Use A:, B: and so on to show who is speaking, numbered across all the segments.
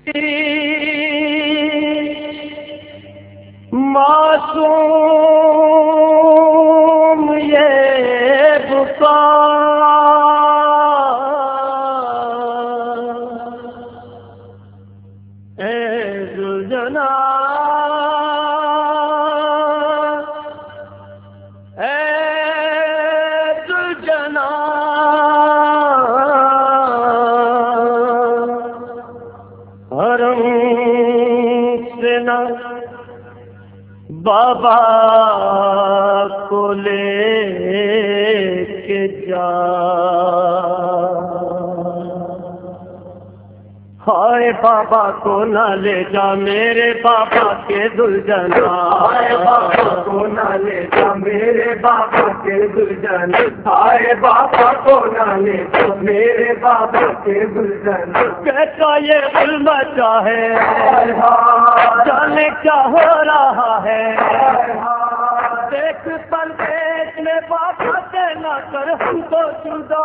A: معصوم یہ بکا اے ذوالجلال اے ذوالجلال حرم سے نہ بابا کو لے کے جا، ہائے بابا کو نہ لے جا میرے بابا کے دلجنا، ہائے بابا کو نہ لے جا میرے بابا کے دلجنا، ہائے بابا کو نہ لے جا میرے بابا کے دلجنا۔ کیسا یہ ظلم چاہے جانے کیا ہو رہا ہے، دیکھ پردیس میں بابا سے نہ کر ہم کو جدا،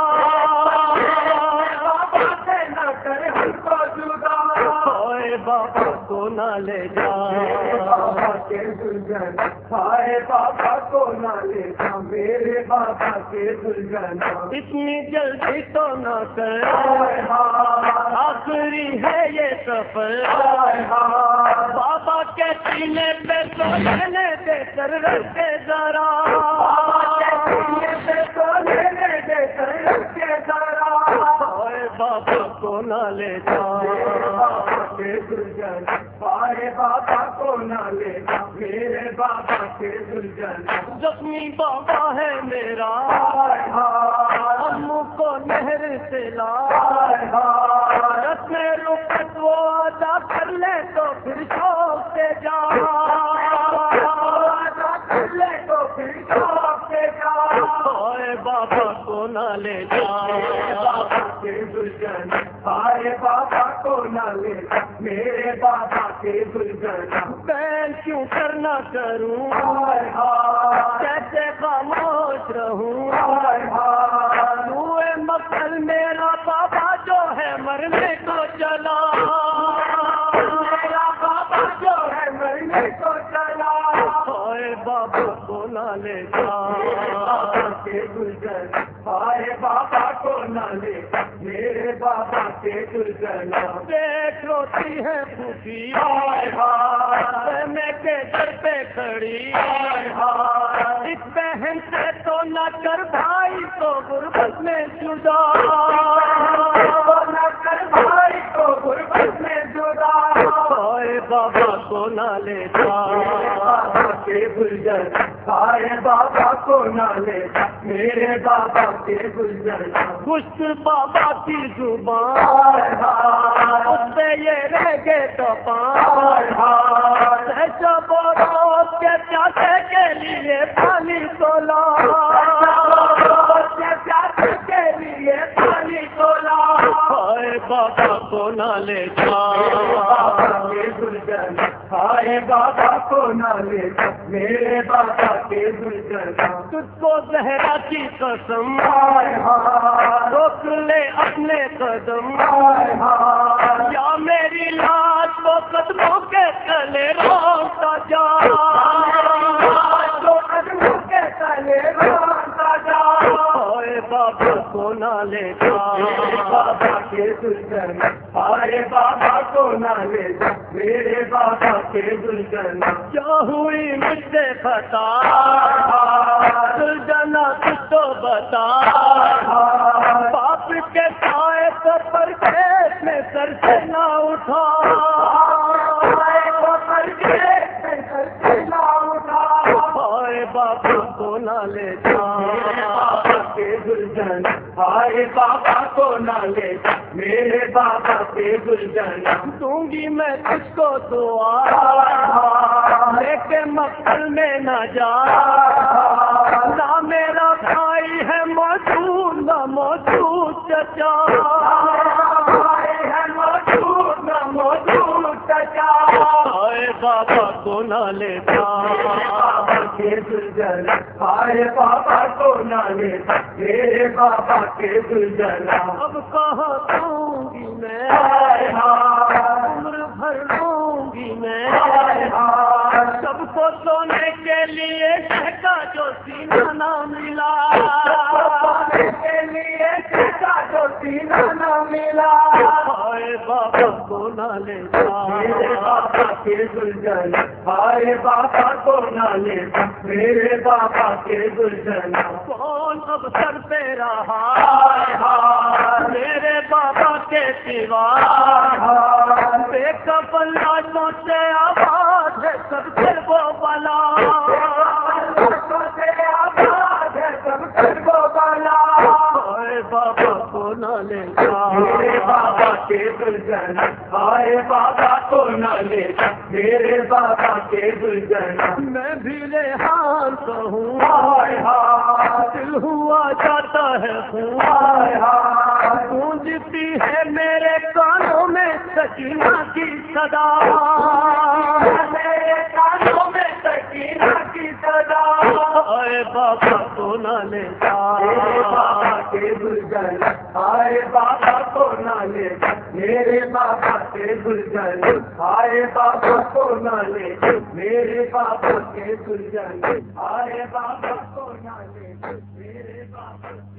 A: بابا سے نہ کر ہم کو جدا، ہائے بابا کو نہ لے جا بابا کے دلجنا، ہائے بابا کو نہ لے جا میرے بابا کے دلجنا۔ اتنی جلدی تو نہ کر آخری ہے یہ سفر، بابا کے سینے پہ تو لینے دے کر رکھ کے ذرا، بابا کو نہ لے جا کے دلجنا، ہائے بابا کو نہ لے جا میرے بابا کے دلجنا۔ زخمی بابا ہے میرا ہم کو نہر سے لا، رسم رخصت وہ ادا کر لے تو پھر شوق سے جا، ادا کر لے تو پھر شوق سے جا، ہائے بابا کو نہ لے جا بابا کے دلجنا، ہائے بابا کو نہ لے جا میرے بابا کے دلجنا۔ میں کیوں کرنا کروں کیسے خاموش رہوں، روئے مقتل میرا بابا جو ہے مرنے کو چلا، میرا بابا جو ہے مرنے کو چلا، ہائے بابا کو نہ لے جا بابا کے دلجنا، ہائے بابا کو نہ لے جا میرے بابا کے دلجنا۔ دیکھ روتی ہے پھوپھی میں کے گھر پہ کھڑی، اس بہن سے تو نہ کر بھائی کو غربت میں جدا، نہ کر بھائی کو غربت میں جدا، ہائے بابا کو نہ لے جا بابا کے دلجنا، ہائے بابا کو نہ لے جا میرے بابا کے دلجنا۔ گشت بابا کی زبان اس پہ یہ رہ گئے تپان، جب روز کے پیاسے کے لیے پانی تولا، پیاسے کے لیے پانی تولا، ہائے بابا کو نہ لے جا بابا کے دلجنا، ہائے بابا کو نہ لے جا میرے بابا کے دلجنا۔ تجھ کو زہرا کی قسم روک لے اپنے قدم، یا میری لاش کو قدموں کے تلے روکتا جا، قدموں کے تلے روکتا جا، ہائے بابا کو نہ لے جا بابا کے دلجنا، ہائے بابا کو نہ لے جا میرے بابا کے دلجنا۔ کیا ہوئی مجھ سے خطا دلجنا کچھ تو بتا، باپ کے سائے تو پردیس میں سر سے نہ اٹھا، ہائے بابا کو نہ لے جا بابا کے دلجنا، ہائے بابا کو نہ لے جا میرے بابا کے دلجنا۔ دوں گی میں تجھ کو دعا لیکن مقتل میں نہ جا، نہ میرا بھائی ہے موجود نہ موجود چچا، ہے موجود نہ موجود چچا، ہائے بابا کو نہ لے جا بابا کے دلجنا، ہائے بابا کو نہ لے جا میرے بابا کے دلجنا۔ اب کہاں دوں گی میں سونے کے لیے شہدا جو سینہ نہ ملا، سونے کے لیے شہدا جو سینہ نہ ملا، ہائے بابا کو نہ لے جا میرے بابا کے دلجن، ہائے بابا کو نہ لے جا میرے بابا کے دلجن، کون اب سر پہ رہا میرے بابا کے سوا، بے کفن لاشوں سے آباد ہے سب سے وہ بلا، سے آباد ہے سب سے وہ بلا، ہائے بابا کو نہ لے جا میرے بابا کے دلجن، ہائے بابا کو نہ لے جا میرے بابا کے دلجن، میں بھی ریحان تو ہوں ہائے ہائے دل ہوا جاتا ہے خون ہائے ہائے، گونجتی ہے میرے کانوں میں سکینہ کی صدا، میرے کانوں میں سکینہ کی صدا، ہائے بابا کو نہ لے جا میرے بابا کے دلجن، ہائے بابا کو نہ لے جا میرے بابا کے دلجن، ہائے بابا کو نہ لے جا میرے بابا کے دلجن، ہائے بابا کو نہ لے جا میرے بابا